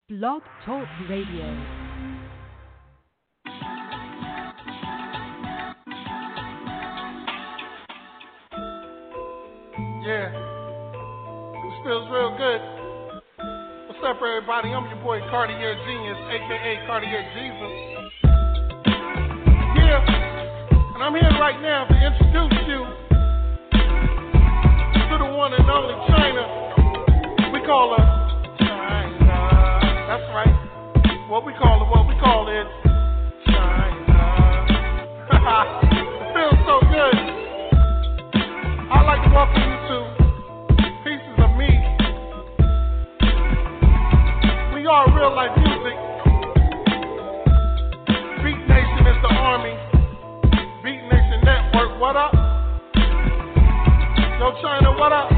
Blog Talk Radio. Yeah, this feels real good. What's up, everybody? I'm your boy Cartier Genius, aka Cartier Jesus. Yeah, and I'm here right now to introduce you to the one and only China. We call her China. That's right. What we call it China. It feels so good. I'd like to welcome you to Pieces of Me. We are real life music. Beat Nation is the army. Beat Nation Network, what up? Yo, China, what up?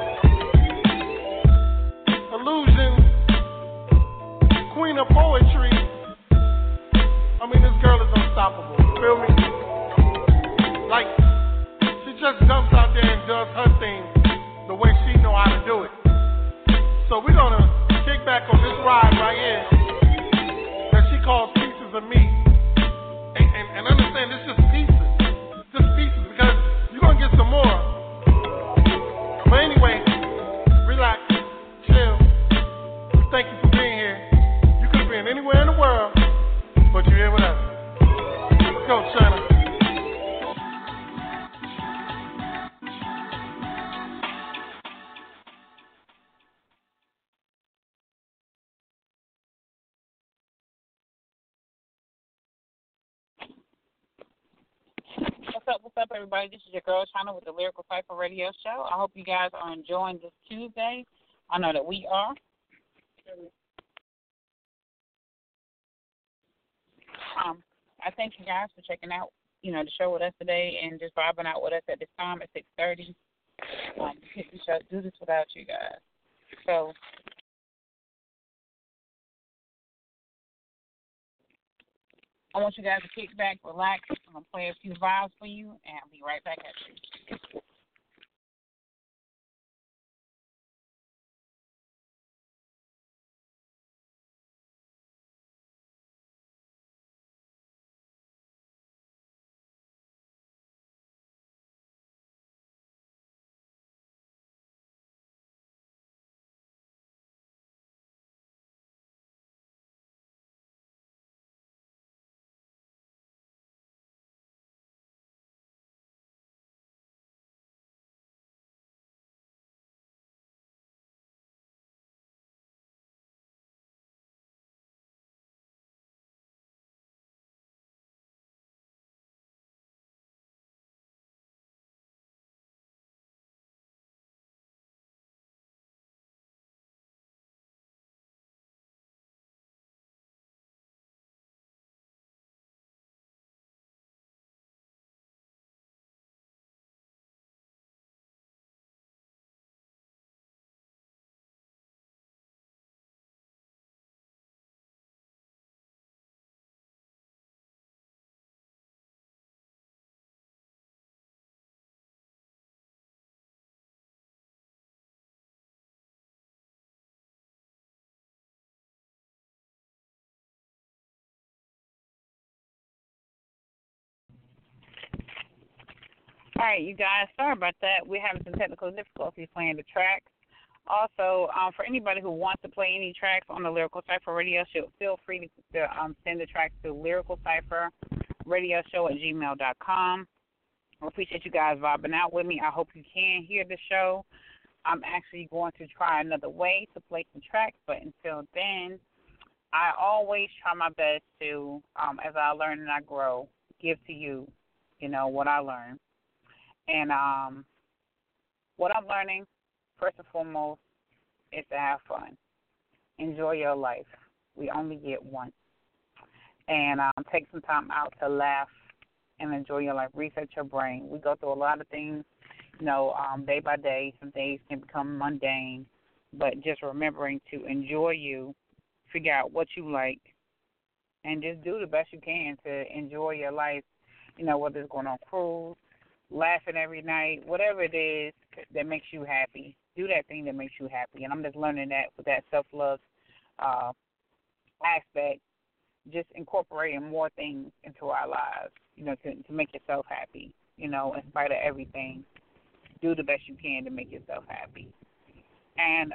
Illusion, Queen of Poetry. I mean, this girl is unstoppable. Feel me? Like, she just jumps out there and does her thing the way she know how to do it. So we're gonna kick back on this ride right here that she calls Pieces of Me. And understand this just pieces. Just pieces, because you're gonna get some more. But anyway, relax, chill. Thank you for being here. You could have been anywhere in the world, but you're here with us. Let's go, China. What's up, everybody? This is your girl, China, with the Lyrical Cypher Radio Show. I hope you guys are enjoying this Tuesday. I know that we are. I thank you guys for checking out, the show with us today and just vibing out with us at this time at 6:30. We can't do this without you guys. So I want you guys to kick back, relax. I'm going to play a few vibes for you, and I'll be right back at you. All right, you guys, sorry about that. We're having some technical difficulties playing the tracks. Also, for anybody who wants to play any tracks on the Lyrical Cypher Radio Show, feel free to send the tracks to lyricalcypherradioshow@gmail.com. I appreciate you guys vibing out with me. I hope you can hear the show. I'm actually going to try another way to play some tracks, but until then, I always try my best to, as I learn and I grow, give to you, what I learn. And what I'm learning, first and foremost, is to have fun. Enjoy your life. We only get one. And take some time out to laugh and enjoy your life. Reset your brain. We go through a lot of things, day by day. Some days can become mundane. But just remembering to enjoy you, figure out what you like, and just do the best you can to enjoy your life, whether it's going on a cruise, laughing every night, whatever it is that makes you happy. Do that thing that makes you happy. And I'm just learning that with that self-love just incorporating more things into our lives, to make yourself happy, in spite of everything. Do the best you can to make yourself happy. And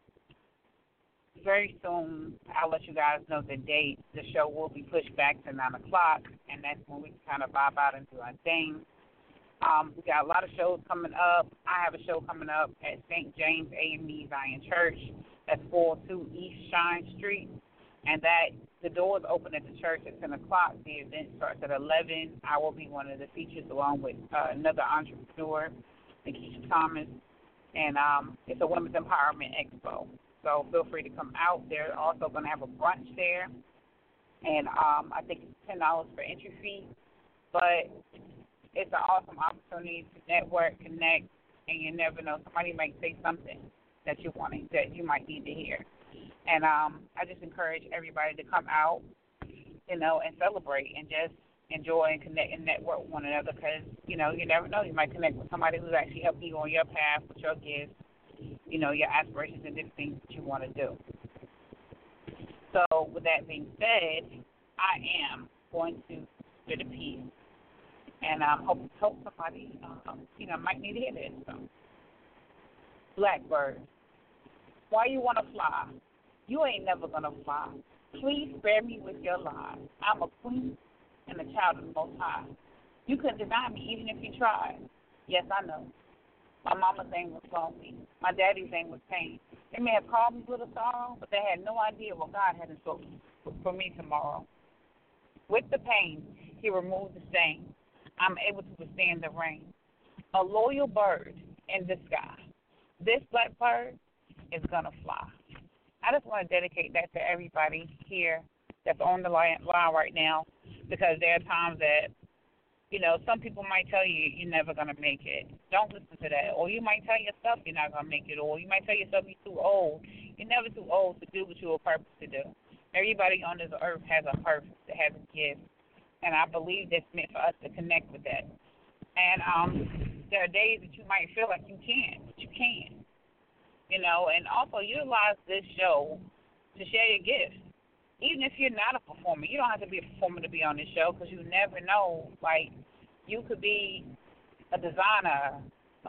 very soon, I'll let you guys know the date. The show will be pushed back to 9 o'clock, and that's when we can kind of vibe out and do our thing. We got a lot of shows coming up. I have a show coming up at St. James AME Zion Church. That's 402 East Shine Street. And the doors open at the church at 10 o'clock. The event starts at 11. I will be one of the features along with another entrepreneur, Nikisha Thomas. And it's a Women's Empowerment Expo. So feel free to come out. They're also going to have a brunch there. And I think it's $10 for entry fee. But it's an awesome opportunity to network, connect, and you never know. Somebody might say something that you might need to hear. And I just encourage everybody to come out, and celebrate and just enjoy and connect and network with one another because, you never know. You might connect with somebody who's actually helping you on your path with your gifts, your aspirations and different things that you want to do. So with that being said, I am going to spit a piece. And I hope somebody, might need to hear this. So. Blackbird, why you want to fly? You ain't never going to fly. Please spare me with your lies. I'm a queen and a child of the Most High. You couldn't deny me even if you tried. Yes, I know. My mama's name was Lonely. My daddy's name was Pain. They may have called me Little Sorrow, but they had no idea what God had in store for me tomorrow. With the pain, he removed the stain. I'm able to withstand the rain. A loyal bird in the sky. This blackbird is going to fly. I just want to dedicate that to everybody here that's on the line right now because there are times that, some people might tell you you're never going to make it. Don't listen to that. Or you might tell yourself you're not going to make it. Or you might tell yourself you're too old. You're never too old to do what you were purposed to do. Everybody on this earth has a purpose, has a gift. And I believe that's meant for us to connect with that. And there are days that you might feel like you can't, but you can. And also utilize this show to share your gifts. Even if you're not a performer, you don't have to be a performer to be on this show because you never know. Like, you could be a designer,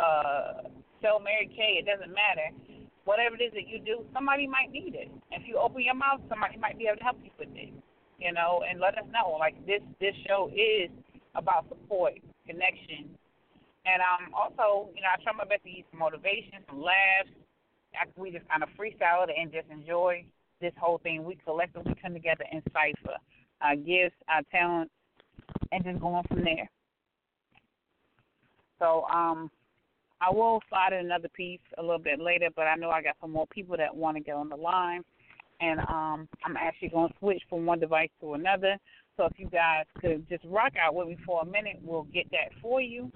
sell Mary Kay, it doesn't matter. Whatever it is that you do, somebody might need it. If you open your mouth, somebody might be able to help you with it. And let us know. Like, this show is about support, connection. And also, I try my best to use some motivation, some laughs. After we just kind of freestyle it and just enjoy this whole thing. We collectively come together and cipher our gifts, our talents, and just go on from there. So I will slide in another piece a little bit later, but I know I got some more people that want to get on the line. And I'm actually going to switch from one device to another. So if you guys could just rock out with me for a minute, we'll get that for you.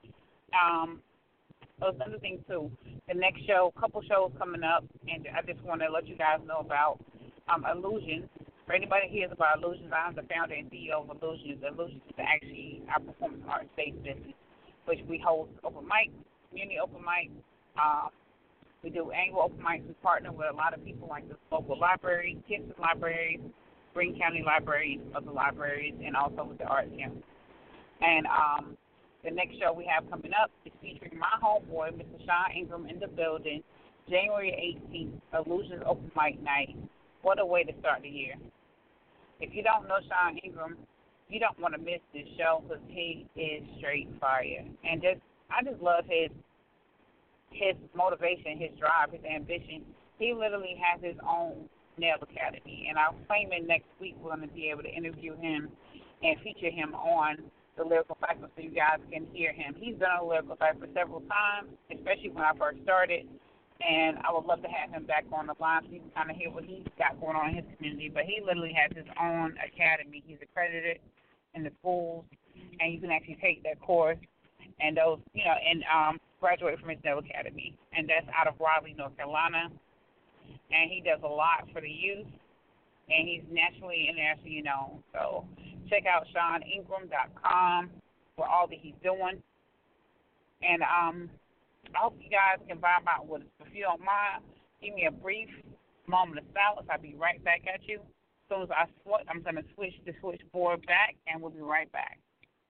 Another thing, too, the next show, couple shows coming up, and I just want to let you guys know about Illusions. For anybody who hears about Illusions, I'm the founder and CEO of Illusions. Illusions is actually our performance art-based business, which we host open mic, community open mic. We do annual open mics. We partner with a lot of people like the local library, Kingston Libraries, Greene County Libraries, other libraries, and also with the Arts Council. And the next show we have coming up is featuring my homeboy, Mr. Sean Ingram, in the building, January 18th, Illusions Open Mic Night. What a way to start the year. If you don't know Sean Ingram, you don't want to miss this show because he is straight fire. And I just love his motivation, his drive, his ambition. He literally has his own nail academy. And I'm claiming next week we're going to be able to interview him and feature him on the Lyrical Cypher so you guys can hear him. He's been on the Lyrical Cypher several times, especially when I first started, and I would love to have him back on the line so you can kind of hear what he's got going on in his community. But he literally has his own academy. He's accredited in the schools, and you can actually take that course and those, and graduate from his nail academy. And that's out of Raleigh, North Carolina. And he does a lot for the youth, and he's nationally and internationally known. So check out SeanIngram.com for all that he's doing. And I hope you guys can vibe out with us. If you don't mind, give me a brief moment of silence. I'll be right back at you. soon as I'm going to switch the switchboard back, and we'll be right back.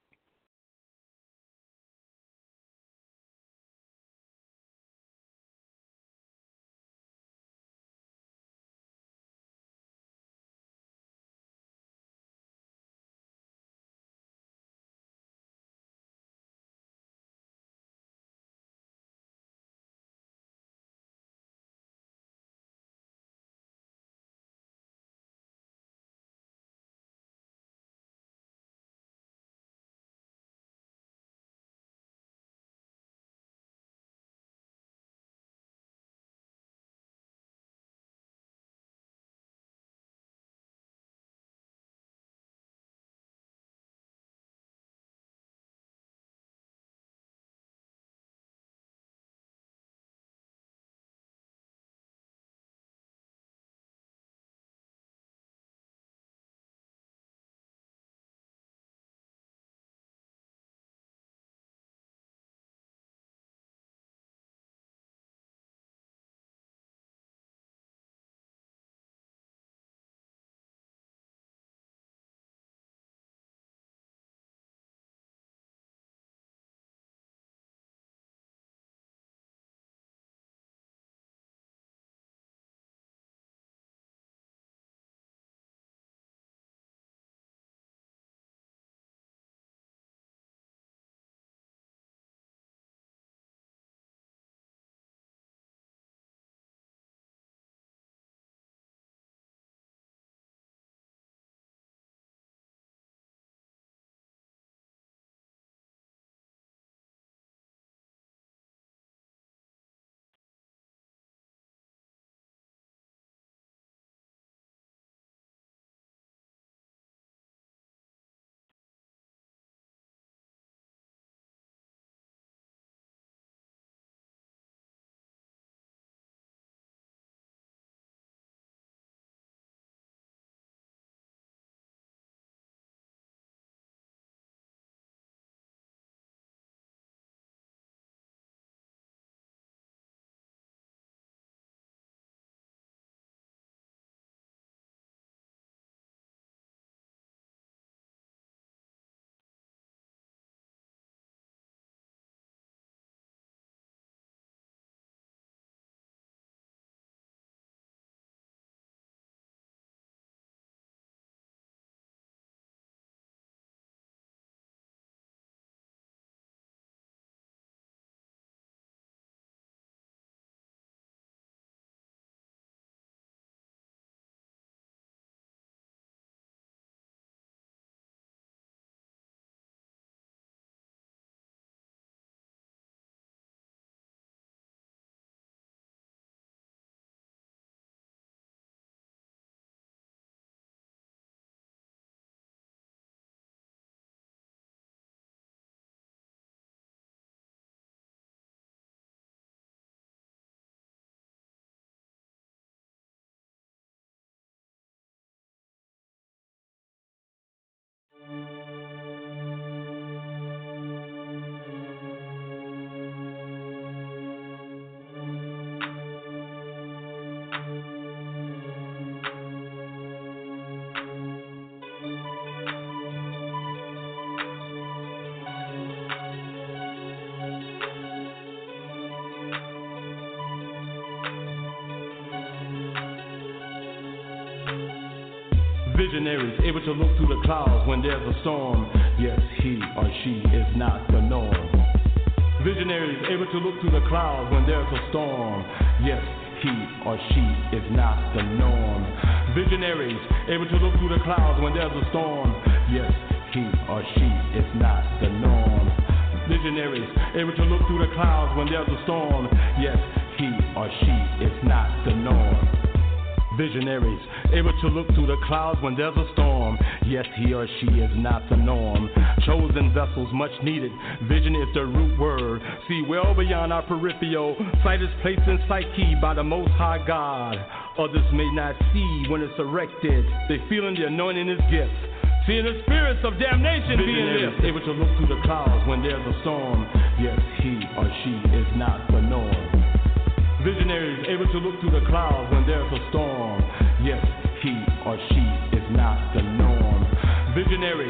Visionaries able to look through the clouds when there's a storm. Yes, he or she is not the norm. Visionaries able to look through the clouds when there's a storm. Yes, he or she is not the norm. Visionaries able to look through the clouds when there's a storm. Yes, he or she is not the norm. Visionaries able to look through the clouds when there's a storm. Yes, he or she is not the norm. Visionaries able to look through the clouds when there's a storm. Yes, he or she is not the norm. Chosen vessels much needed. Vision is the root word. See well beyond our peripheral. Sight is placed in psyche by the Most High God. Others may not see when it's erected. They feeling the anointing is gift. Seeing the spirits of damnation being lifted. Able to look through the clouds when there's a storm. Yes, he or she is not the norm. Visionaries able to look through the clouds when there's a storm. Yes, he or she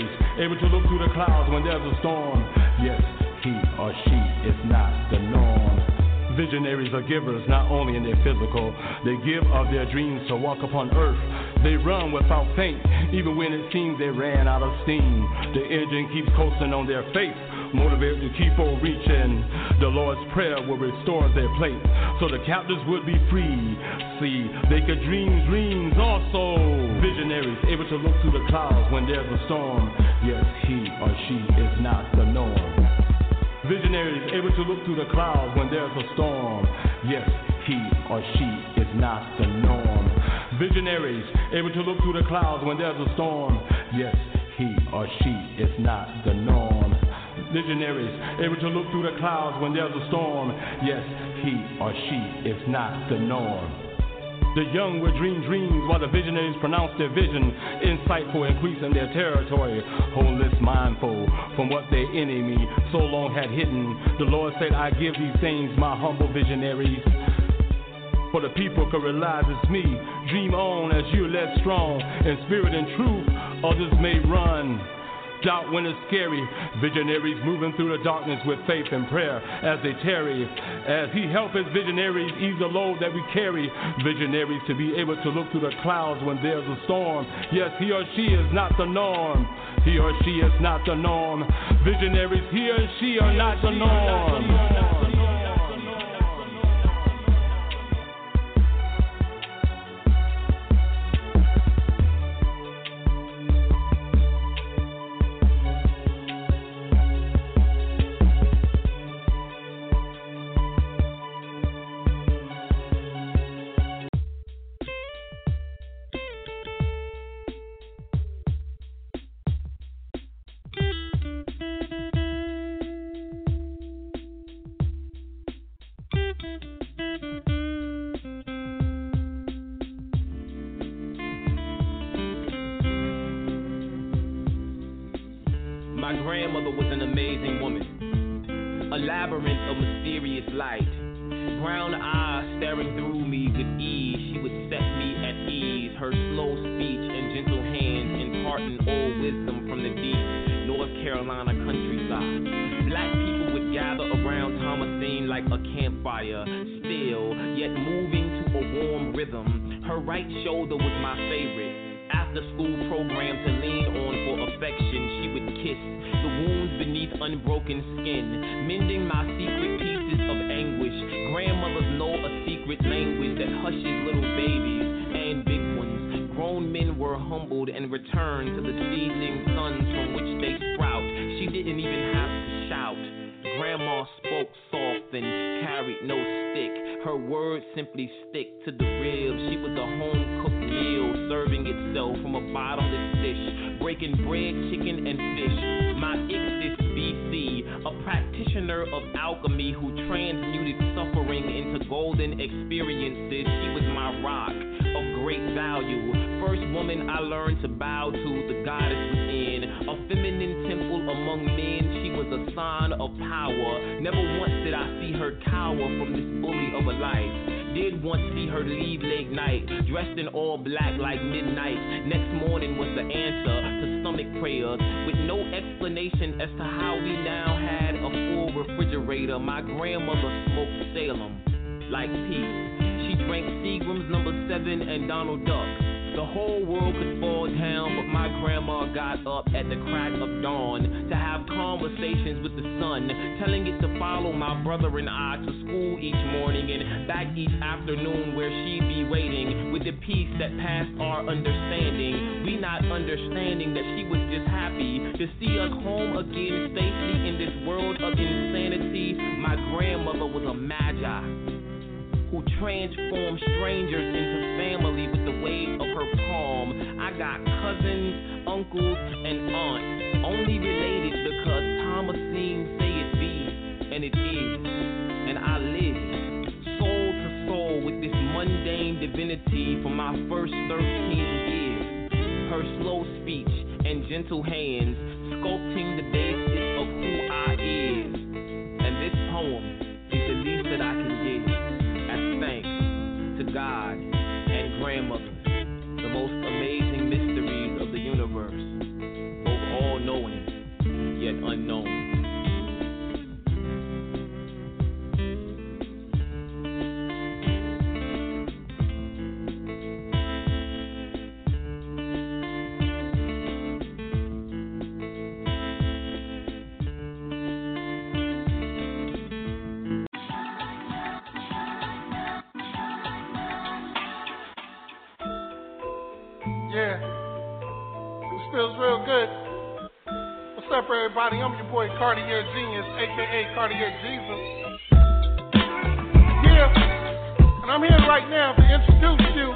Visionaries, able to look through the clouds when there's a storm. Yes, he or she is not the norm. Visionaries are givers, not only in their physical. They give of their dreams to walk upon earth. They run without faint, even when it seems they ran out of steam. The engine keeps coasting on their faith, motivated to keep on reaching. The Lord's prayer will restore their plate, so the captives would be free. See, they could dream dreams also. Visionaries, able to look through the clouds when there's a storm. Yes, he or she is not the norm. Visionaries, able to look through the clouds when there's a storm. Yes, he or she is not the norm. Visionaries, able to look through the clouds when there's a storm. Yes, he or she is not the norm. Visionaries, able to look through the clouds when there's a storm. Yes, he or she is not the norm. The young will dream dreams while the visionaries pronounce their vision, insightful, increasing their territory, wholeness mindful from what their enemy so long had hidden. The Lord said, I give these things, my humble visionaries, for the people can realize it's me. Dream on as you're led strong in spirit and truth, others may run. Doubt when it's scary. Visionaries moving through the darkness with faith and prayer as they tarry. As he helps his visionaries ease the load that we carry. Visionaries to be able to look through the clouds when there's a storm. Yes, he or she is not the norm. He or she is not the norm. Visionaries, he or she are not the norm. My grandmother was an amazing woman, a labyrinth of mysterious light. Brown eyes staring through me with ease, she would set me at ease. Her slow speech and gentle hands imparting old wisdom from the deep North Carolina countryside. Black people would gather around Thomasine like a campfire, still, yet moving to a warm rhythm. Her right shoulder was my favorite. After school program to lean on for affection, she would kiss the wounds beneath unbroken skin, mending my secret pieces of anguish. Grandmothers know a secret language that hushes little babies and big ones. Grown men were humbled and returned to the seedling sons from which they sprout. She didn't even have to shout. Grandma spoke soft and carried no stick. Her words simply stick to the ribs. She was a home-cooked meal, serving itself from a bottomless dish, breaking bread, chicken, and fish. My Ixis BC, a practitioner of alchemy who transmuted suffering into golden experiences. She was my rock of great value. First woman I learned to bow to, the goddess within. A feminine temple among men, she was a sign of power. Never once did I see her cower from this bully of a life. Did once see her leave late night, dressed in all black like midnight. Next morning was the answer to stomach prayers, with no explanation as to how we now had a full refrigerator. My grandmother smoked Salem like peace. She drank Seagram's No. 7 and Donald Duck. The whole world could fall down, but my grandma got up at the crack of dawn to have conversations with the sun, telling it to follow my brother and I to school each morning and back each afternoon where she'd be waiting with the peace that passed our understanding. We not understanding that she was just happy to see us home again safely in this world of insanity. My grandmother was a magi who transformed strangers into family with the wave of her palm. I got cousins, uncles, and aunts, only related because Thomasine say it be, and it is. And I live soul to soul with this mundane divinity for my first 13 years. Her slow speech and gentle hands sculpting the basis of who I is. And this poem is the least that I can give. Thanks to God and grandmother, the most amazing mysteries of the universe, both all Yeah, this feels real good. What's up, everybody? I'm your boy Cartier Genius, aka Cartier Jesus. Yeah, and I'm here right now to introduce you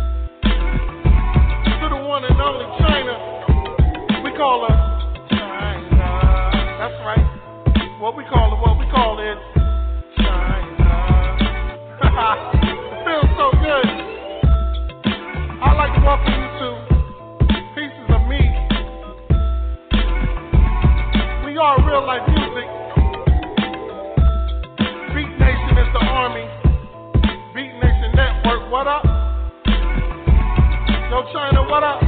to the one and only China. We call her China. That's right. What we call it China. It feels so good. I'd like to welcome you to Pieces of Me. We are real life music. Beat Nation is the army. Beat Nation Network, what up? Yo, China, what up?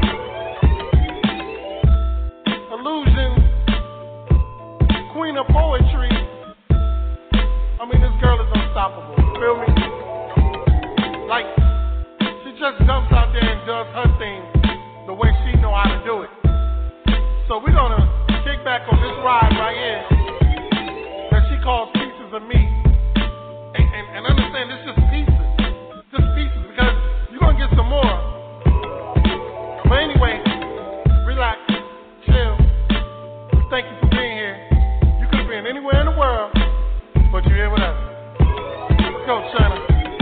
Illusion, Queen of Poetry. I mean, this girl is unstoppable. Feel me? Like, she just jumps out there and does her thing the way she know how to do it. So we're gonna kick back on this ride right here that she calls Pieces of Me. And understand, it's just pieces. Just pieces, because you're gonna get some more. But anyway, relax, chill. We thank you for being here. You could have been anywhere in the world, but you're here with us. Let's go, China.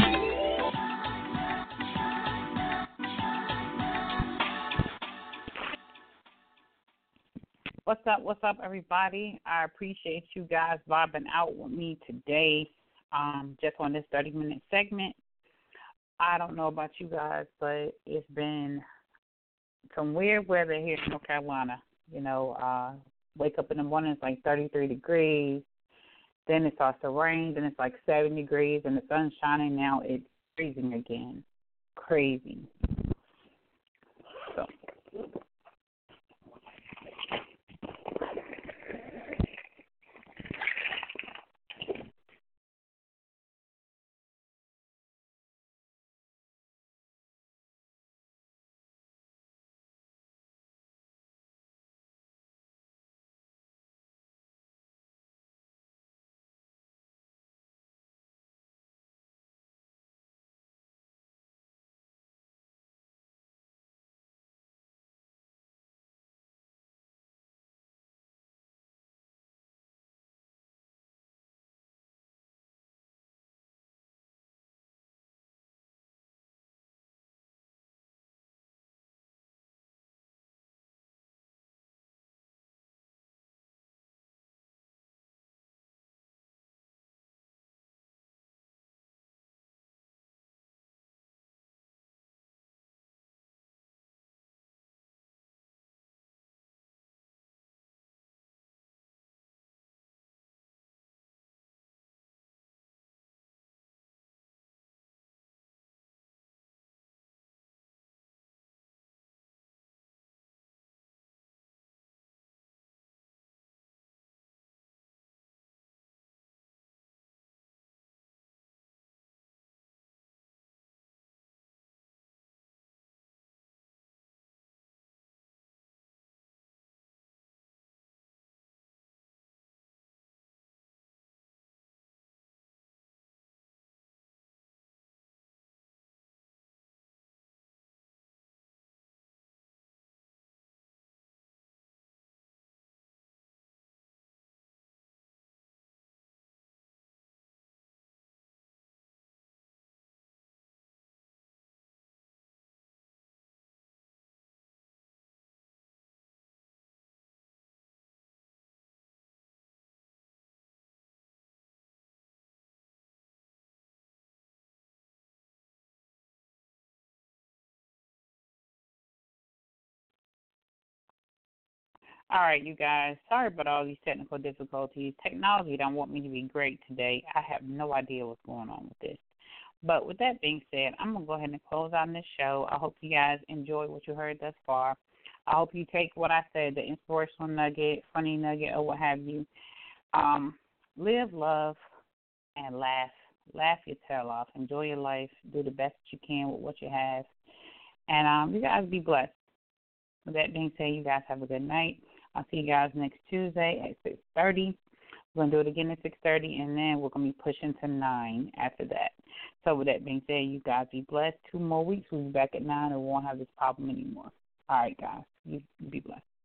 What's up, everybody? I appreciate you guys vibing out with me today, just on this 30-minute segment. I don't know about you guys, but it's been some weird weather here in North Carolina. You know, wake up in the morning, it's like 33 degrees. Then it starts to rain. Then it's like 7 degrees, and the sun's shining. Now it's freezing again. Crazy. So. All right, you guys. Sorry about all these technical difficulties. Technology don't want me to be great today. I have no idea what's going on with this. But with that being said, I'm going to go ahead and close on this show. I hope you guys enjoyed what you heard thus far. I hope you take what I said, the inspirational nugget, funny nugget, or what have you. Live, love, and laugh. Laugh your tail off. Enjoy your life. Do the best that you can with what you have. And you guys be blessed. With that being said, you guys have a good night. I'll see you guys next Tuesday at 6:30. We're going to do it again at 6:30, and then we're going to be pushing to 9 after that. So with that being said, you guys be blessed. 2 more weeks, we'll be back at 9 and we won't have this problem anymore. All right, guys. You be blessed.